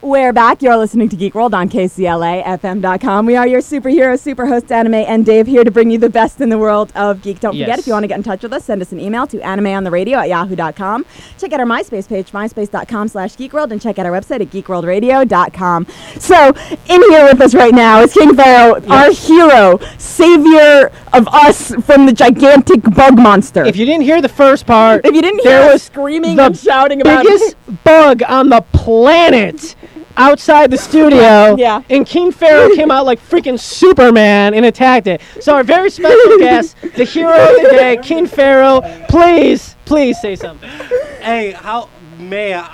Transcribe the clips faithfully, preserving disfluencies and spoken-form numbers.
We're back. You're listening to Geek World on K C L A F M dot com. We are your superhero, super host, Anime, and Dave here to bring you the best in the world of geek. Don't Yes. forget, if you want to get in touch with us, send us an email to animeontheradio at yahoo dot com. Check out our MySpace page, myspace dot com slash geekworld, and check out our website at geek world radio dot com. So, in here with us right now is King Pharaoh, Yes. our hero, savior of us from the gigantic bug monster. If you didn't hear the first part, If you didn't hear there us was screaming the and shouting about biggest bug on the planet outside the studio. Yeah. And King Pharaoh came out like freaking Superman and attacked it. So our very special guest, the hero of the day, King Pharaoh, please, please say something. Hey, how, man.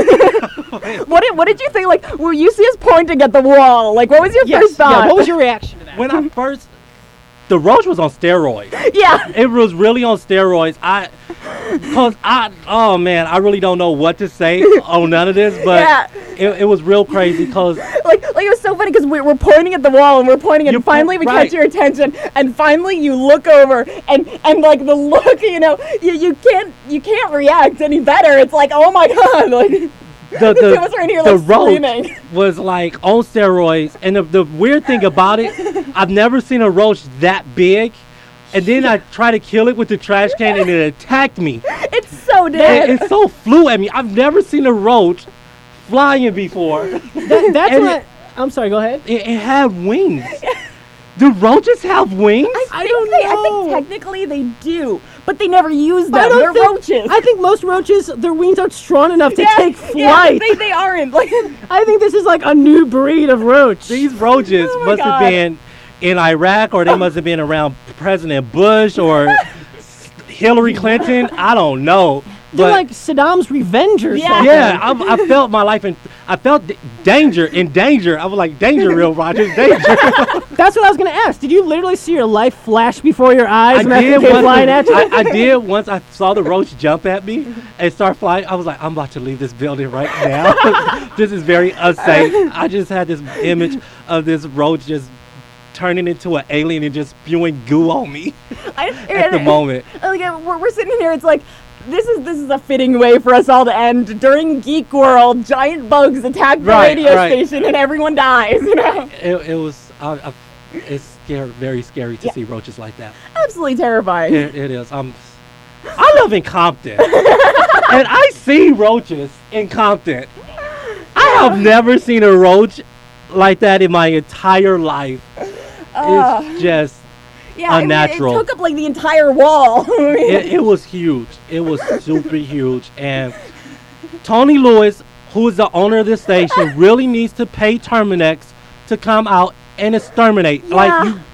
What did, what did you think? Like, were you see us pointing at the wall? Like, what was your Yes. first thought? Yeah, what was your reaction to that? When I first, the roach was on steroids. Yeah. It was really on steroids. I, cause I, oh man, I really don't know what to say on none of this, but Yeah. it, it was real crazy. Cause Like, like it was so funny because we were pointing at the wall and we're pointing, and You- finally we right. catch your attention, and finally you look over, and and like the look, you know, you, you can't you can't react any better. It's like, oh my god, like the the two the, of us are in here the like roach screaming. was like on steroids, and the, the weird thing about it, I've never seen a roach that big. And then I tried to kill it with the trash can, and it attacked me. It's so And dead. it so flew at me. I've never seen a roach flying before. That, that's And what. I'm sorry. Go ahead. It, it had wings. Do roaches have wings? I, I think don't they, I know. think technically they do, but they never use them. I don't They're think- roaches. I think most roaches, their wings aren't strong enough to yeah, take yeah, flight. they, they aren't. Like, I think this is like a new breed of roach. These roaches Oh my must God. have been in Iraq, or they must have been around President Bush or Hillary Clinton. I don't know. They're But like Saddam's revenge or Yeah. something. yeah, I, I felt my life in. I felt d- danger in danger. I was like, danger, real Rogers, danger. That's what I was gonna ask. Did you literally see your life flash before your eyes I and that did came once. flying at you? I, I did once. I saw the roach jump at me and start flying. I was like, I'm about to leave this building right now. This is very unsafe. I just had this image of this roach just turning into an alien and just spewing goo on me I, at the moment. Like, uh, we're, we're sitting here. It's like this is this is a fitting way for us all to end. During Geek World, giant bugs attack the Right, radio right. station and everyone dies. You know, It, it was. I, I, it's scary, very scary to Yeah. see roaches like that. absolutely terrifying. It, it is. I'm. I live in Compton, and I see roaches in Compton. I have never seen a roach like that in my entire life. Uh, It's just. yeah, I mean, unnatural. it took up like the entire wall. I mean, It, it was huge. It was super huge, and Tony Lewis, who is the owner of this station, really needs to pay Terminex to come out and exterminate. Yeah. Like you,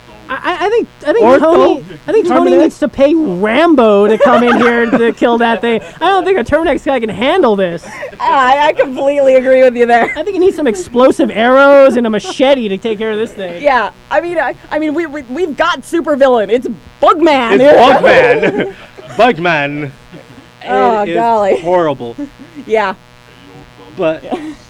I, I think I think Ortho? Tony I think Tony Terminex? needs to pay Rambo to come in here to kill that thing. I don't think a Terminex guy can handle this. I, I completely agree with you there. I think he needs some explosive arrows and a machete to take care of this thing. Yeah, I mean, I, I mean, we, we we've got supervillain. It's Bugman. it's Bugman. Bugman. Oh, It is golly. horrible. Yeah. But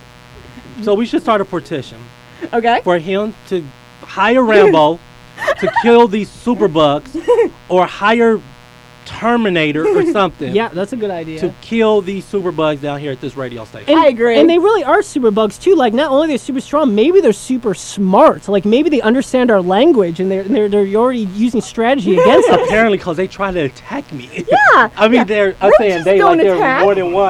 so we should start a petition Okay. for him to hire Rambo to kill these superbugs, or hire Terminator or something. Yeah, that's a good idea. To kill these superbugs down here at this radio station. And, I agree. And they really are super bugs too. Like, not only are they super strong, maybe they're super smart. Like, maybe they understand our language and they're they're, they're already using strategy against us. Apparently, because they try to attack me. Yeah. I mean, yeah. they're. I'm Roaches saying they don't like they're attack. more than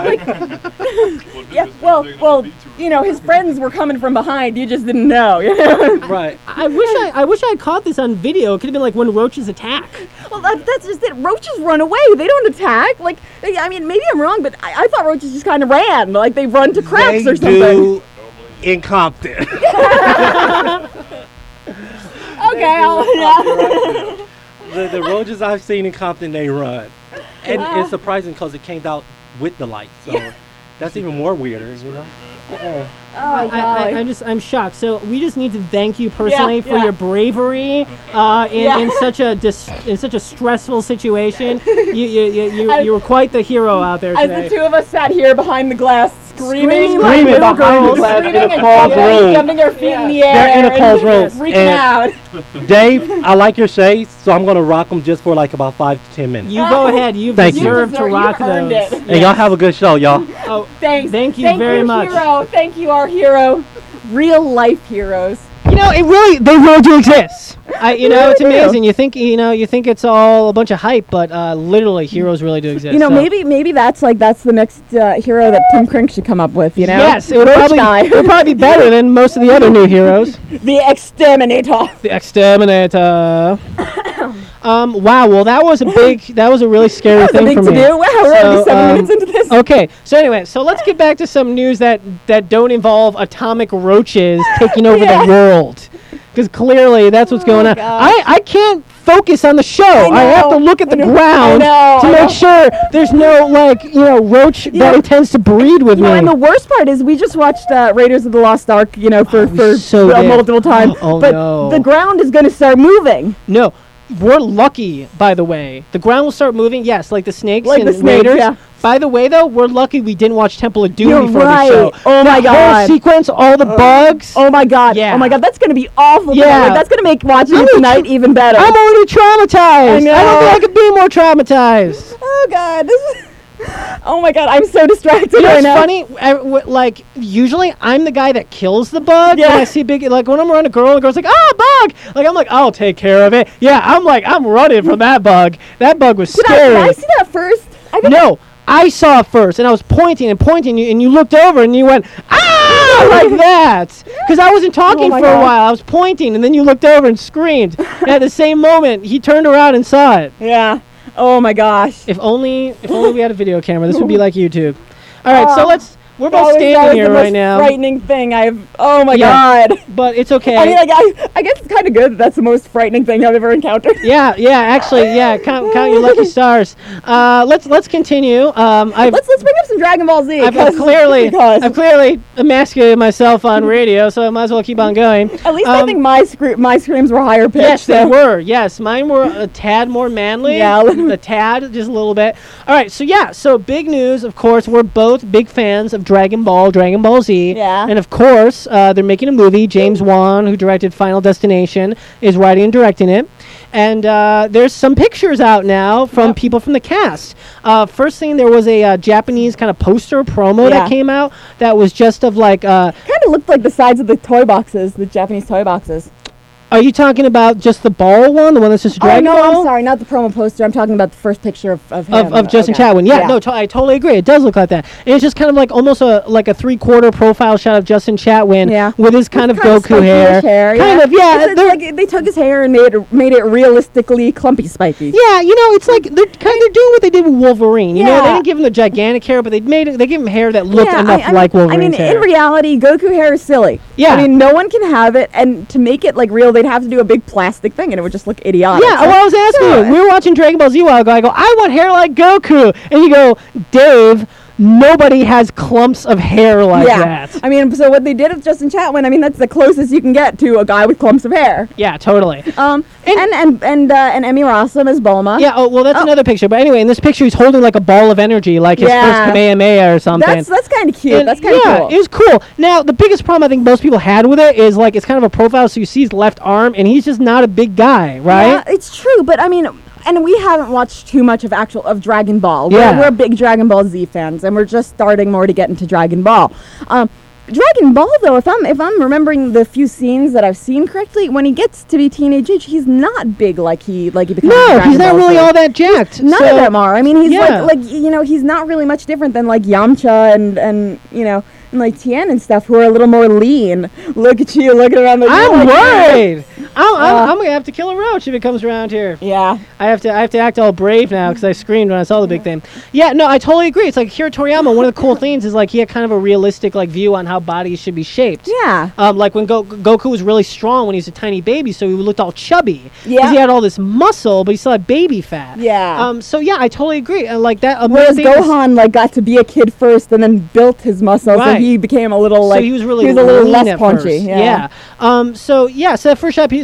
one. Yeah. Well, well, you know, his friends were coming from behind. You just didn't know. You know? Right. I wish I I wish I had caught this on video. It could have been like when roaches attack. Well, that, that's just it. Roaches run away. They don't attack. Like, they, I mean, maybe I'm wrong, but I, I thought roaches just kind of ran. Like they run to cracks They or something. do in Compton. Okay. I'll, yeah. the, the roaches I've seen in Compton, they run, and Wow. it's surprising because it came out with the light. So Yeah. that's even more weirder, you know. Oh, I, I, golly. I'm just I'm shocked. So we just need to thank you personally Yeah, for yeah. your bravery uh, in, Yeah. in such a dis- in such a stressful situation. You you, you, you, As- you were quite the hero out there As today. the two of us sat here behind the glass screaming, Screaming little behind girls, the glass screaming in a and cold jumping, room. jumping their feet in the They're air. in a cold room. Freaking And- out. Dave, I like your shades, so I'm gonna rock them just for like about five to ten minutes. You go ahead. You Thank you. deserve to You rock earned those. it. And y'all have a good show, y'all. Oh, Thanks. Thank you Thank very you, much. hero. Thank you, our hero. Real life heroes. you know, it really, they really do exist. I, you know, it's They do. amazing. You think, you know, you think it's all a bunch of hype, but uh, literally, heroes really do exist. You know, so. maybe maybe that's like that's the next uh, hero that Tim Crink should come up with. You know, Yes, it would Roach probably, guy. it would probably be better than most of the other new heroes. the exterminator. The Exterminator. um. Wow. Well, that was a big. That was a really scary That was a thing big for to me. do. Wow, we're already So, seven um, minutes into this. Okay, so anyway, so let's get back to some news that, that don't involve atomic roaches taking over Yeah. the world. Because clearly that's what's Oh going my on. gosh. I, I can't focus on the show. I, have to know. look at I the know. ground I know. to I make know. sure there's no, like, you know, roach that know- intends to breed with You know, me. and the worst part is we just watched uh, Raiders of the Lost Ark, you know, for, Oh, we for so uh, did. multiple times. Oh, but no. the ground is going to start moving. No, we're lucky, by the way. The ground will start moving, yes, like the snakes Like and the snakes, Raiders. yeah. By the way, though, we're lucky we didn't watch Temple of Doom You're before right. the show. Oh, the my whole God. sequence, all the bugs. Oh my god. Yeah. Oh my god, that's going to be awful. Yeah. tonight. Like, that's going to make watching I'm it a tonight tr- even better. I'm already traumatized. I know. I don't think I could be more traumatized. oh god. This is Oh my god, I'm so distracted You know, right it's now. funny. I, w- like usually, I'm the guy that kills the bug. Yeah. When I see a big, like when I'm around a girl, and the girl's like, "Ah, bug!" Like I'm like, "I'll take care of it." Yeah, I'm like, I'm running from that bug. That bug was Did I, scary. did I see that first? I got No, I saw it first, and I was pointing and pointing, and you looked over, and you went, "Ah!" like that. Because I wasn't talking Oh my for a God. while. I was pointing, and then you looked over and screamed. And at the same moment, he turned around and saw it. Yeah. Oh my gosh. If only, if only we had a video camera, this would be like YouTube. All right, so Oh, let's. We're That both was- that standing was here the right most now, frightening thing I've. Oh my Yeah. god. but it's okay. I mean, like, I, I guess it's kind of good that that's the most frightening thing I've ever encountered. yeah, yeah, actually, yeah. Count, count your lucky stars. Uh, let's let's continue. Um, I've Let's let's bring up some Dragon Ball Z. I've, I've 'cause- clearly because I've clearly emasculated myself on radio, so I might as well keep on going. at least I um, think my scre- my screams were higher pitched. Yes, they so- were. Yes, mine were a tad more manly. Yeah, a little a tad, just a little bit. All right, so yeah, so big news. Of course, we're both big fans of Dragon Ball, Dragon Ball Z. Yeah. And of course, uh, they're making a movie. James Wan, who directed Final Destination, is writing and directing it. And uh, there's some pictures out now from Yep. people from the cast. Uh, first thing, there was a uh, Japanese kind of poster promo Yeah. that came out that was just of like. Uh, Kind of looked like the sides of the toy boxes, the Japanese toy boxes. are you talking about just the ball one, the one that's just a Dragon oh no, Ball? I'm sorry, not the promo poster. I'm talking about the first picture of of him. Of, of Justin Okay. Chatwin, yeah, no, to- I totally agree. It does look like that, and it's just kind of like almost a like a three-quarter profile shot of Justin Chatwin, Yeah. with his kind of Kind of Goku hair, spiky-ish hair, kind yeah. of, yeah. It's, it's they're- like they took his hair and made it, made it realistically clumpy spiky. yeah, you know, it's like they're kind of doing what they did with Wolverine. You know, they Yeah. didn't give him the gigantic hair, but they made it. They gave him hair that looked Yeah, enough I, I like mean, Wolverine's I mean, hair. in reality, Goku hair is silly. Yeah. I mean, no one can have it, and to make it like real, they'd have to do a big plastic thing, and it would just look idiotic. Yeah, So- well, I was asking so- you. We were watching Dragon Ball Z a while ago. I go, I want hair like Goku, and you go, Dave. Nobody has clumps of hair like yeah. that. I mean, so what they did with Justin Chatwin, I mean, that's the closest you can get to a guy with clumps of hair. Yeah, totally. Um, And- and and and uh, and Emmy Rossum as Bulma. Yeah, oh, well, that's Oh. another picture. But anyway, in this picture, he's holding like a ball of energy, like his Yeah. first Kamehameha or something. that's that's kind of cute. And that's kind of yeah, cool. it was cool. Now, the biggest problem I think most people had with it is like it's kind of a profile, so you see his left arm, and he's just not a big guy, right? Yeah, it's true, but I mean, and we haven't watched too much of actual of Dragon Ball. Yeah. We're, we're big Dragon Ball Z fans, and we're just starting more to get into Dragon Ball. Um, Dragon Ball, though, if I'm if I'm remembering the few scenes that I've seen correctly, when he gets to be teenage age, he's not big like he like he becomes. in No, Dragon he's not Ball really Z. all that jacked. None so, of them are. I mean, he's yeah. like, like you know, he's not really much different than like Yamcha and and you know, and like Tien and stuff, who are a little more lean. Look at you looking around the. I'm like, worried. I'm, I'm, Uh, I'm gonna have to kill a roach if it comes around here. Yeah. I have to I have to act all brave now because I screamed when I saw the big thing. Yeah, no, I totally agree. It's like Akira Toriyama. One of the cool things is like he had kind of a realistic like view on how bodies should be shaped. Yeah. Um, like when Go- Goku was really strong when he was a tiny baby, so he looked all chubby. Yeah. Because he had all this muscle, but he still had baby fat. Yeah. Um. So yeah, I totally agree. And like that. Whereas amazing is- Gohan like got to be a kid first and then built his muscle, Right. so he became a little So like he was really he was a little lean less at punchy. first. Yeah. Um. So yeah. So that first shot, he-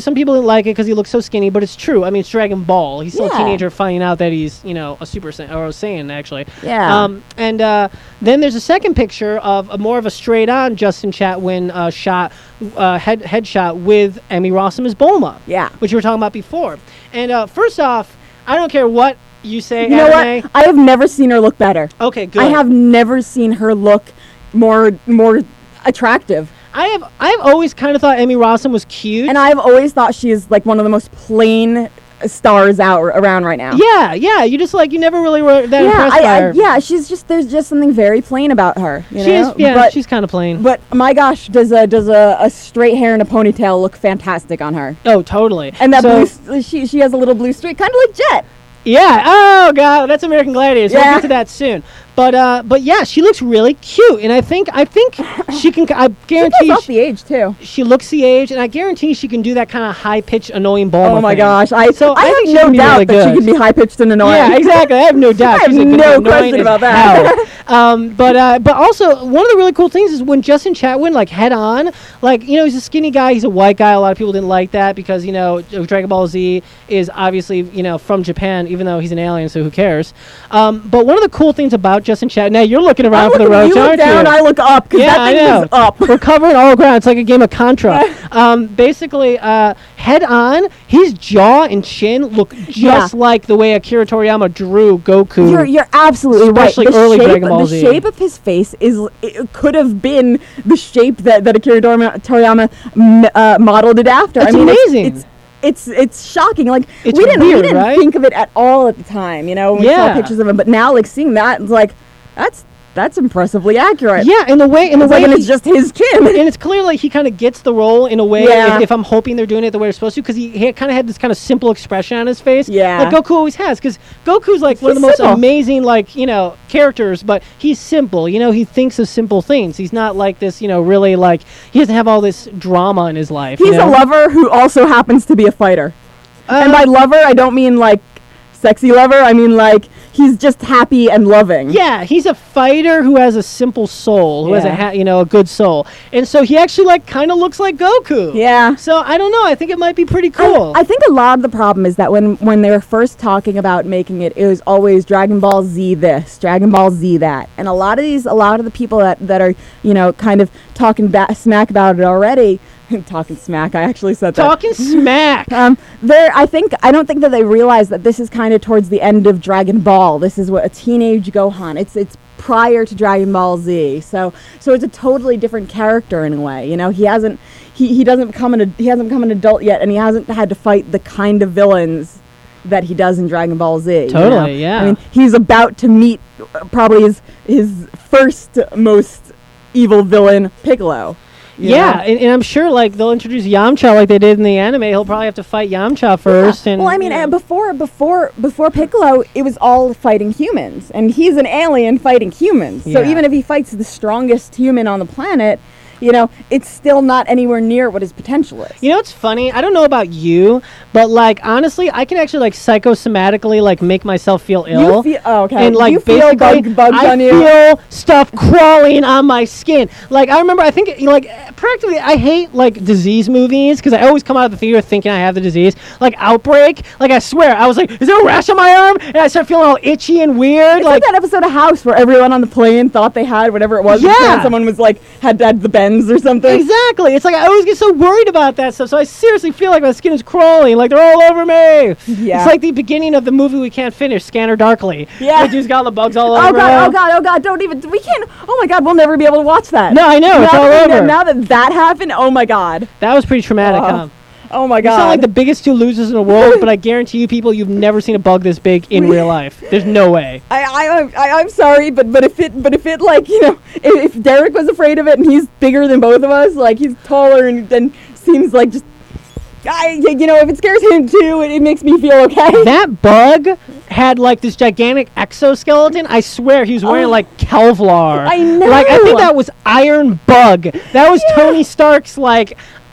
some people didn't like it because he looks so skinny, but it's true. I mean, it's Dragon Ball. He's still Yeah. a teenager finding out that he's, you know, a Super Saiyan, or a Saiyan, actually. Yeah. Um, and uh, then there's a second picture of a more of a straight-on Justin Chatwin uh, shot, uh, head headshot with Emmy Rossum as Bulma. Yeah. Which you were talking about before. And uh, first off, I don't care what you say, You know anime. what? I have never seen her look better. Okay, good. I have never seen her look more more attractive. I have I've always kind of thought Emmy Rossum was cute. And I've always thought she is like one of the most plain stars out around right now. yeah, yeah. You just like you never really were that Yeah, impressed I, by I, her. yeah, she's just there's just something very plain about her. You She know? is, yeah, but, she's kind of plain. but my gosh, does a does a, a straight hair and a ponytail look fantastic on her? Oh, totally. And that so, blue, s- she she has a little blue streak, kind of like Jet. Yeah. Oh God, that's American Gladiators. We'll Yeah. get to that soon. But uh, but yeah, she looks really cute, and I think I think she can. I She guarantee pulls off she, the age too. she looks the age, and I guarantee she can do that kind of high pitched, annoying Bulma Oh my thing. gosh, I So I, I think have she no can be doubt really that she good. can be high pitched and annoying. Yeah, exactly. I have no doubt. I have She's gonna be no annoying question as about that. hell. um, but uh, but also one of the really cool things is when Justin Chatwin like head on, like you know he's a skinny guy, he's a white guy. A lot of people didn't like that because you know Dragon Ball Z is obviously you know from Japan, even though he's an alien, so who cares? Um, but one of the cool things about Justin Chatwin, now you're looking around I'm for the looking- roach, you look aren't down, you? I look up because Yeah, that I thing know. is up. We're covering all ground. It's like a game of Contra. um, basically, uh, head on, his jaw and chin look just Yeah. like the way Akira Toriyama drew Goku. You're you're absolutely Especially right. The early shape, Dragon Ball the Z. shape of his face is it could have been the shape that that Akira Toriyama, Toriyama m- uh, modeled it after. It's I mean, amazing. It's, it's it's it's shocking. Like It's we didn't we weird, didn't right? think of it at all at the time. You know, when we Yeah. saw pictures of him, but now like seeing that, it's like that's that's impressively accurate. yeah, in the way, in the It's way, like, and he- it's just his chin. and it's clear like he kind of gets the role in a way. Yeah. If, if I'm hoping they're doing it the way they're supposed to, because he, he kind of had this kind of simple expression on his face. Yeah. like Goku always has. Because Goku's like one of He's the most simple. amazing like you know characters, but he's simple. You know, he thinks of simple things. He's not like this. You know, really like he doesn't have all this drama in his life. He's you know? a lover who also happens to be a fighter. and Uh, by lover, I don't mean like sexy lover. I mean like he's just happy and loving. Yeah, he's a fighter who has a simple soul, who has a Yeah. ha- you know a good soul, and so he actually like kind of looks like Goku. Yeah. So I don't know. I think it might be pretty I- cool. I, think a lot of the problem is that when when they were first talking about making it, it was always Dragon Ball Z this, Dragon Ball Z that, and a lot of these, a lot of the people that that are you know kind of talking ba- smack about it already, talking smack. I actually said that. Talking smack. Um, there, I think I don't think that they realize that this is kind of towards the end of Dragon Ball. This is what a teenage Gohan. It's it's prior to Dragon Ball Z. So so it's a totally different character in a way. You know, he hasn't he, he doesn't become an ad- he hasn't become an adult yet, and he hasn't had to fight the kind of villains that he does in Dragon Ball Z. you know? Totally, yeah. I mean, he's about to meet uh, probably his his first most evil villain, Piccolo. you Yeah, know? and, and I'm sure like they'll introduce Yamcha like they did in the anime. He'll probably have to fight Yamcha first. And well, I mean, you know. uh, before before before Piccolo, it was all fighting humans, and he's an alien fighting humans. So Yeah. even if he fights the strongest human on the planet, you know, it's still not anywhere near what his potential is. You know what's funny? I don't know about you, but like honestly, I can actually like psychosomatically like make myself feel ill. You feel oh, okay. And like you feel basically, bug, bugs I on you. feel stuff crawling on my skin. Like I remember, I think like practically, I hate like disease movies because I always come out of the theater thinking I have the disease. Like Outbreak, like I swear, I was like, "Is there a rash on my arm?" And I start feeling all itchy and weird. It's like, like that episode of House where everyone on the plane thought they had whatever it was. Yeah. and someone was like had had the bends or something. exactly. It's like I always get so worried about that stuff. So I seriously feel like my skin is crawling, like they're all over me. Yeah. It's like the beginning of the movie we can't finish, Scanner Darkly. Yeah. Like he's got all the bugs all Oh over. god! him. Oh god! Oh god! Don't even. We can't. Oh my god! We'll never be able to watch that. No, I know, it's Now all that- over. Now that that happened, oh my god! That was pretty traumatic, Oh. huh? Oh my You god! sound like the biggest two losers in the world, but I guarantee you, people, you've never seen a bug this big in real life. There's no way. I, I, I, I'm sorry, but but if it, but if it like you know, if, if Derek was afraid of it and he's bigger than both of us, like he's taller and and seems like just, I, you know, if it scares him too, it, it makes me feel okay. That bug had like this gigantic exoskeleton. I swear he was wearing Oh. like Kevlar. I know. Like I think that was Iron Bug. That was Yeah. Tony Stark's like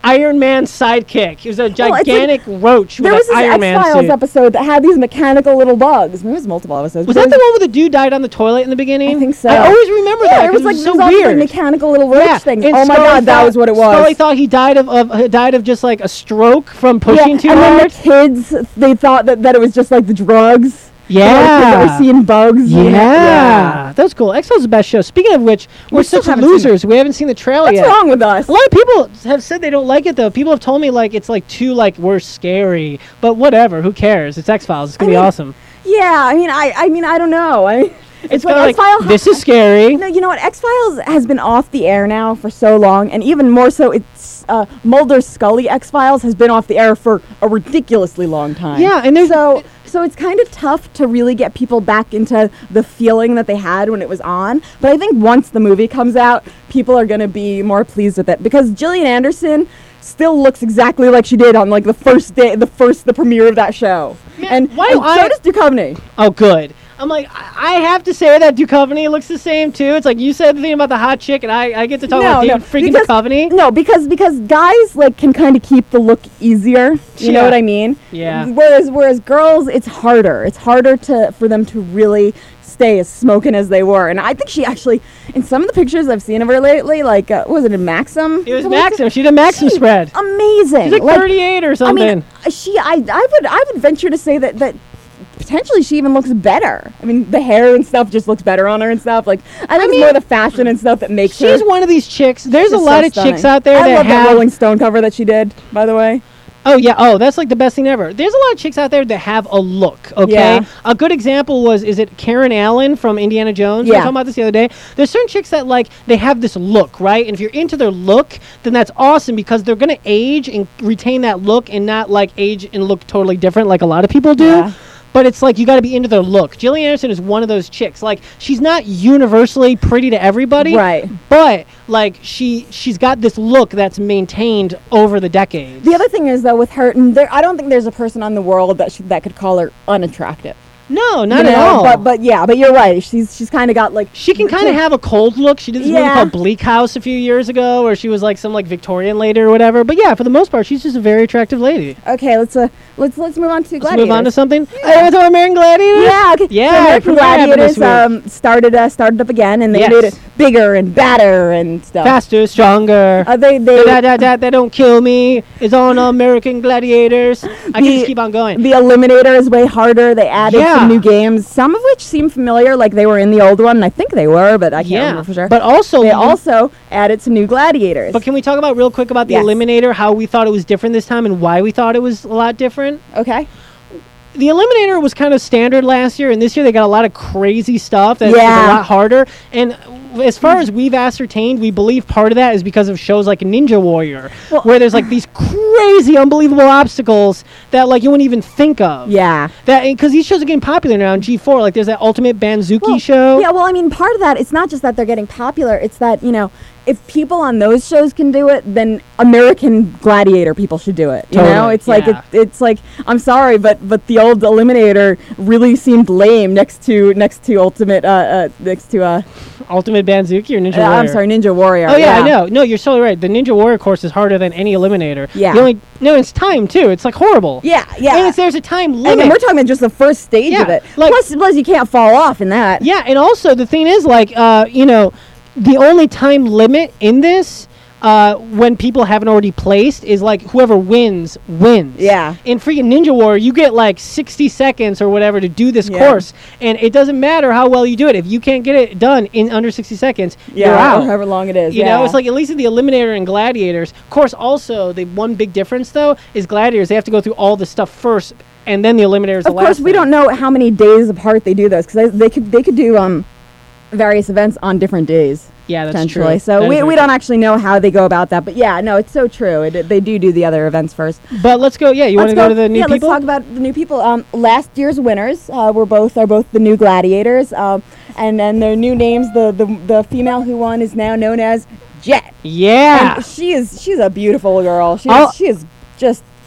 Iron Man sidekick. He was a Well, it's like- gigantic roach with There was an this Iron Man X-Files suit. episode that had these mechanical little bugs. Maybe it was multiple episodes. Was but that the there one where the dude died on the toilet in the beginning? I think so. I always remember Yeah, that. it was 'cause like it was these so all these, weird. like, mechanical little roach Yeah, things. and Oh my Scully god, that thought- was what it was. Scully thought he died of, of uh, died of just like a stroke from pushing yeah, too and hard. then the kids, they thought that, that it was just like the drugs. Yeah. You know, the kids that were seeing bugs. Yeah. and- yeah. That was cool. X-Files is the best show. Speaking of which, we're We still such haven't seen losers. We haven't seen the trailer What's yet. wrong with us? A lot of people have said they don't like it though. People have told me like it's like too like we're scary, but whatever. Who cares? It's X-Files. It's gonna I be mean, awesome. Yeah, I mean, I, I mean, I don't know. I mean, It's, it's kind like of like X-Files. this is scary. No, you know what? X-Files has been off the air now for so long, and even more so, it's uh, Mulder Scully X-Files has been off the air for a ridiculously long time. Yeah, and there's so so it's kind of tough to really get people back into the feeling that they had when it was on. But I think once the movie comes out, people are going to be more pleased with it because Gillian Anderson still looks exactly like she did on like the first day, the first the premiere of that show. Man, and why and do I- so does Duchovny. Oh, good. I'm like, I I have to say that Duchovny looks the same too. It's like you said the thing about the hot chick, and I, I get to talk about David freaking because- Duchovny. No, because because guys like can kind of keep the look easier. You know Yeah. what I mean? Yeah. Whereas whereas girls, it's harder. It's harder to for them to really stay as smoking as they were. And I think she actually, in some of the pictures I've seen of her lately, like uh, what was it in Maxim? It was Something like Maxim. She did a Maxim She- spread. Amazing. She's like thirty-eight or I something. mean, uh, she I I would I would venture to say that that. Potentially, she even looks better. I mean, the hair and stuff just looks better on her and stuff. Like, I think mean, it's more the fashion and stuff that makes her. She's one of these chicks. There's a just lot so of stunning. chicks out there I that love have. that Rolling Stone cover that she did, by the way. Oh yeah, oh that's like the best thing ever. There's a lot of chicks out there that have a look. Okay, Yeah. a good example was is it Karen Allen from Indiana Jones? We were Yeah. talking about this the other day. There's certain chicks that like they have this look, right? And if you're into their look, then that's awesome because they're gonna age and retain that look and not like age and look totally different like a lot of people do. Yeah. But it's like you got to be into their look. Gillian Anderson is one of those chicks. Like she's not universally pretty to everybody, Right. But like she she's got this look that's maintained over the decades. The other thing is though with her, n- there I don't think there's a person on the world that should, that could call her unattractive. No, not You at know? all. But but yeah, but you're right. She's she's kind of got like she can kind of have a cold look. She did this movie Yeah. called Bleak House a few years ago, where she was like some like Victorian lady or whatever. But yeah, for the most part, she's just a very attractive lady. Okay, let's uh let's let's move on to Let's Gladiators. move on to something. Yeah. I want to American Gladiators. Yeah, okay. Yeah, So American premiere happened this Gladiators week. um started uh, started up again, and they Yes. made it bigger and badder and stuff. Faster, stronger. Uh, they they that, that, that, that don't kill me is on American Gladiators. I can The- just keep on going. The Eliminator is way harder. They added Yeah. some new games, some of which seem familiar, like they were in the old one. And I think they were, but I can't yeah, remember for sure. but also they you- also added some new gladiators. But can we talk about real quick about the Yes. Eliminator? How we thought it was different this time and why we thought it was a lot different. Okay. The Eliminator was kind of standard last year, and this year they got a lot of crazy stuff that's Yeah. a lot harder. And as far as we've ascertained, we believe part of that is because of shows like Ninja Warrior, Well- where there's like these crazy, unbelievable obstacles that like you wouldn't even think of. Yeah. That because these shows are getting popular now on G four. Like there's that Ultimate Banzuki Well, show. Yeah, well, I mean, part of that, it's not just that they're getting popular, it's that, you know, if people on those shows can do it, then American Gladiator people should do it. You know, Totally, it's like yeah. it, it's like I'm sorry, but but the old Eliminator really seemed lame next to next to Ultimate uh, uh next to uh, Ultimate Banzuki or Ninja uh Warrior. I'm sorry, Ninja Warrior. Oh yeah, I know. No, you're totally right. The Ninja Warrior course is harder than any Eliminator. Yeah. The only no, it's time too. It's like horrible. Yeah, yeah. And it's, there's a time I limit. mean, we're talking about just the first stage Yeah, of it. like- plus, plus you can't fall off in that. Yeah, and also the thing is, like, uh, you know, the only time limit in this, uh, when people haven't already placed, is like whoever wins wins. Yeah. In freaking Ninja Warrior, you get like sixty seconds or whatever to do this Yeah. course, and it doesn't matter how well you do it. If you can't get it done in under sixty seconds, Yeah, you're or out. however long it is. You yeah. know, it's like at least in the Eliminator and Gladiators. Of course, also the one big difference though is Gladiators. They have to go through all the stuff first, and then the Eliminator is the Of last. course, we thing. don't know how many days apart they do this because they, they could they could do um various events on different days. Yeah, that's potentially. true. So That is we, very we true. don't actually know how they go about that. But yeah, no, it's so true. It, they do do the other events first. But let's go. Yeah, you want to Let's go to the new yeah, people? let's talk about the new people. Um, last year's winners uh, were both are both the new gladiators. Um, and then their new names. The, the the female who won is now known as Jet. yeah. And she is she's a beautiful girl. She I'll- is, she is just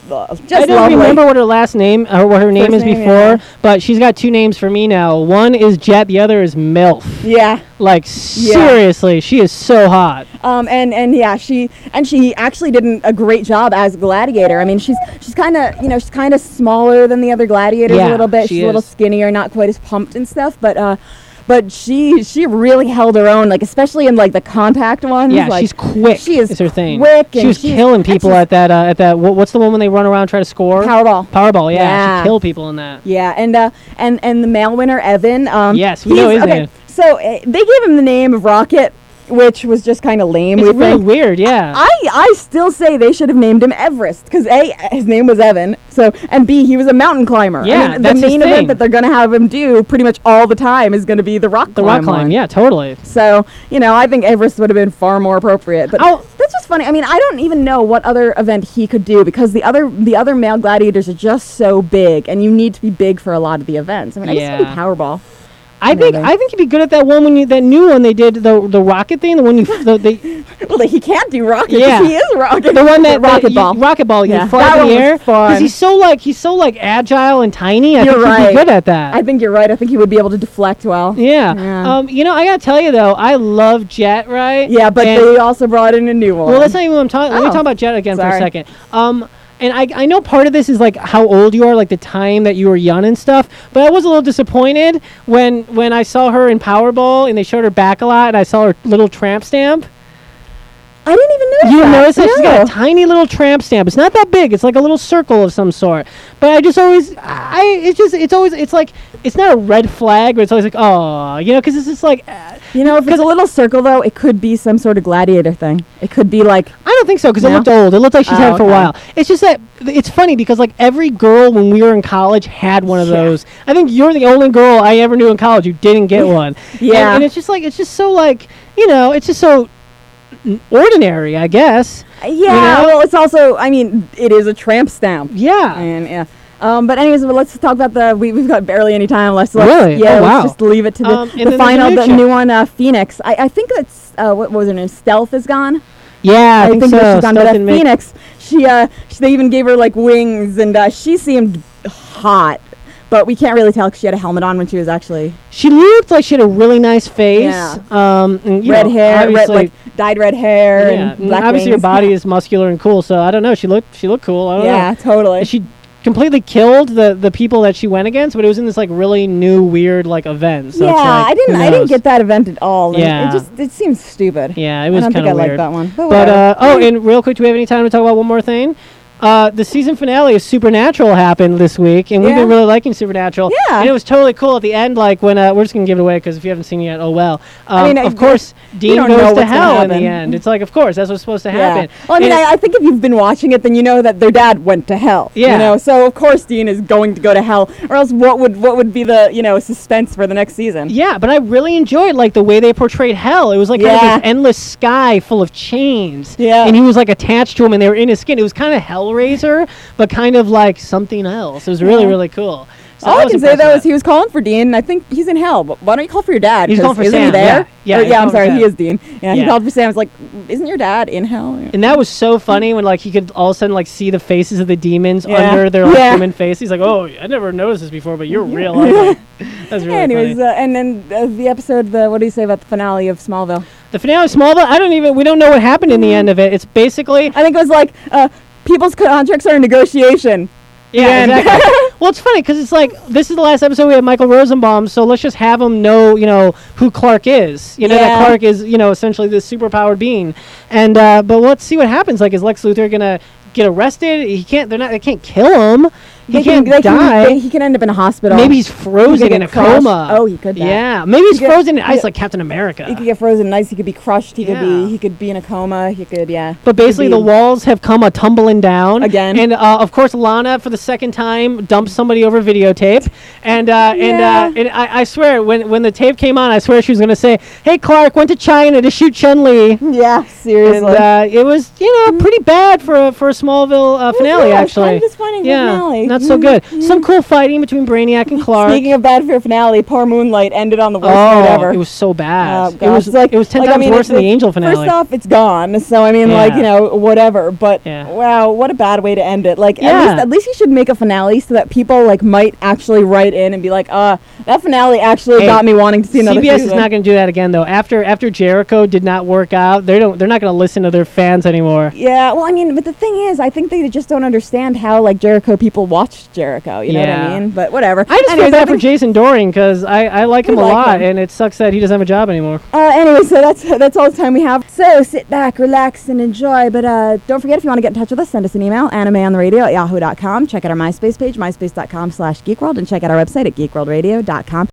uh, just I don't lovely. remember what her last name or what her name First is name, before, yeah. but she's got two names for me now. One is Jet, the other is MILF. Yeah. Like seriously, she is so hot. Um, and, and yeah, she and she actually did an, a great job as Gladiator. I mean, she's she's kind of you know she's kind of smaller than the other Gladiators Yeah, a little bit. she She's a little is. skinnier, not quite as pumped and stuff. But uh, but she she really held her own, like especially in like the compact ones. Yeah, like, she's quick. She is, is her thing. quick. She and was she's- killing and people she's- at that uh, at that. What, what's the one when they run around try to score? Powerball. Powerball. Yeah, Yeah. she killed people in that. Yeah, and uh, and and the male winner Evan. Um, Yes, we know he's- his okay, name. So uh, they gave him the name of Rocket, which was just kind of lame. It's we really think. weird. Yeah. I, I still say they should have named him Everest because A, his name was Evan, so and B, he was a mountain climber. Yeah, I mean, that's the his main event thing. that they're gonna have him do pretty much all the time is gonna be the rock the climb. rock climb. one. Yeah, totally. So you know, I think Everest would have been far more appropriate. But Oh. that's just funny. I mean, I don't even know what other event he could do because the other the other male gladiators are just so big, and you need to be big for a lot of the events. I mean, I guess maybe Yeah. Powerball. I think Maybe. I think you'd be good at that one when you that new one they did the the rocket thing. The one you the, the Well, he can't do rocket. 'cause Yeah. he is rocket. the one that rocket that you- ball. rocket ball. Yeah, You fly that in the one was air fun. he's so like he's so like agile and tiny. I You're think he'd right. be good at that. I think you're right. I think he would be able to deflect well. yeah. Yeah. Um. You know, I gotta tell you though, I love Jet. Right. Yeah, but And- they also brought in a new one. Well, that's not even what I'm talking. Let me Oh. talk about Jet again for Sorry. a second. Um, and I, I know part of this is like how old you are, like the time that you were young and stuff. But I was a little disappointed when when I saw her in Powerball and they showed her back a lot, and I saw her little tramp stamp. I didn't even notice You that. notice that she's got a No. tiny little tramp stamp. It's not that big. It's like a little circle of some sort. But I just always, I it's just it's always it's like it's not a red flag, but it's always like oh, you know, because it's just like. Uh, You know, if it's a little circle, though, it could be some sort of gladiator thing. It could be like, I don't think so because it No? looked old. It looked like she's Oh, had it for a okay. while. It's just that it's funny because like every girl when we were in college had one of Yeah. those. I think you're the only girl I ever knew in college who didn't get one. Yeah. And, and it's just like it's just so like you know it's just so n- ordinary, I guess. yeah, know? well, it's also, I mean, it is a tramp stamp. Yeah. And, yeah. Um, but anyways, well, let's talk about the, we, we've got barely any time left. So let's, Really? Yeah, Oh, wow. let's just leave it to the, Um, and then the there's final, a new the chick. new one, uh, Phoenix. I, I think that's, uh, what was her name? Stealth is gone? Yeah, I, think, so. that she's gone. But Stealth uh, didn't make- Phoenix, she, uh, she, they even gave her like wings, and uh, she seemed hot, but we can't really tell because she had a helmet on when she was actually She looked like she had a really nice face. Yeah. Um, and, you red know, hair, red, obviously- like dyed red hair, yeah, and black obviously wings. her body is muscular and cool, so I don't know. She looked she looked cool. I don't know. Yeah, totally. And she completely killed the the people that she went against, but it was in this like really new weird like event. So yeah, it's like, I didn't. who I didn't knows? get that event at all. and Yeah. it just it seems stupid. Yeah, it I was don't kind think I of like weird. that one. But, But whatever. uh, oh, and real quick, do we have any time to talk about one more thing? Uh, the season finale of Supernatural happened this week, and we've Yeah. been really liking Supernatural. Yeah. And it was totally cool at the end, like when uh, we're just gonna give it away because if you haven't seen it yet, oh well. Um, mean, I- of course, Dean don't know goes to what's gonna hell in the happen. end. It's like, of course, that's what's supposed to yeah. happen. Well, I mean, And it- I, I think if you've been watching it, then you know that their dad went to hell. Yeah. You know, so of course Dean is going to go to hell, or else what would what would be the you know suspense for the next season? Yeah, but I really enjoyed like the way they portrayed hell. It was like kind of Yeah. this endless sky full of chains. Yeah. And he was like attached to him and they were in his skin. It was kind of Hellraiser, but kind of like something else. It was really, Yeah. really cool. So All I was can say impressed though with is he was calling for Dean, and I think he's in hell. But why don't you call for your dad? He's 'Cause calling for isn't he Sam, there? yeah. Yeah, Or- he's yeah. I'm calling for sorry, Sam. he is Dean. Yeah, Yeah. he called for Sam. I was like, isn't your dad in hell? And that was so funny when like he could all of a sudden like see the faces of the demons Yeah. under their like Yeah. human face. He's like, "Oh, I never noticed this before, but you're real." ugly." That's really Anyways, funny. uh, and then uh, the episode. The what do you say about the finale of Smallville? The finale of Smallville, I don't even we don't know what happened in the end of it. It's basically I think it was like uh, people's contracts are in negotiation. Yeah, end. exactly. Well, it's funny because it's like this is the last episode we have Michael Rosenbaum, so let's just have him know, you know, who Clark is. You know that Yeah. Clark is, you know, essentially this superpowered being. And uh, but let's see what happens. Like, is Lex Luthor gonna get arrested? He can't. They're not. They can't kill him. He They can't can, they can- die. they- he can end up in a hospital. Maybe he's He frozen could in get a crushed. coma. Oh, he could die. Yeah, maybe he's He could- frozen in he ice could- like Captain America. He could get frozen in ice. He could be crushed. He could Yeah. be. He could be in a coma. He could. Yeah. But basically, Could the be- walls have come a tumbling down Again. and uh, of course, Lana for the second time dumps somebody over videotape, and uh, and Yeah. uh, and I, I swear, when when the tape came on, I swear she was gonna say, "Hey, Clark went to China to shoot Chun Li," Yeah. and Seriously. uh, it was you know pretty bad for a, for a Smallville uh, finale yeah, actually. Kind of disappointing Yeah, finale. not so good. Some cool fighting between Brainiac and Clark. Speaking of bad for finale, poor Moonlight ended on the worst oh, note ever. it was so bad. Oh, it gosh. was It's like it was ten like, I times mean, worse it's- than the it's- Angel finale. First off, it's gone. So I mean, like Yeah. you know, whatever. But Yeah. wow, what a bad way to end it. Like Yeah. at least at least you should make a finale so that people like might actually write in and be like, uh, that finale actually Hey, got me wanting to see another C B S season. is not going to do that again, though. After after Jericho did not work out, they don't. They're not going to listen to their fans anymore. Yeah, well, I mean, but the thing is, I think they just don't understand how like Jericho people watch Jericho. You know what Yeah. I mean? But whatever. I just Anyways, feel I bad for think- Jason Doring because I, I like him We a like lot, him. and it sucks that he doesn't have a job anymore. Uh, anyway, so that's that's all the time we have. So sit back, relax, and enjoy. But uh, don't forget, if you want to get in touch with us, send us an email, animeontheradio at yahoo dot com. Check out our MySpace page, myspace dot com slash geekworld, and check out our website at geekworld radio dot com.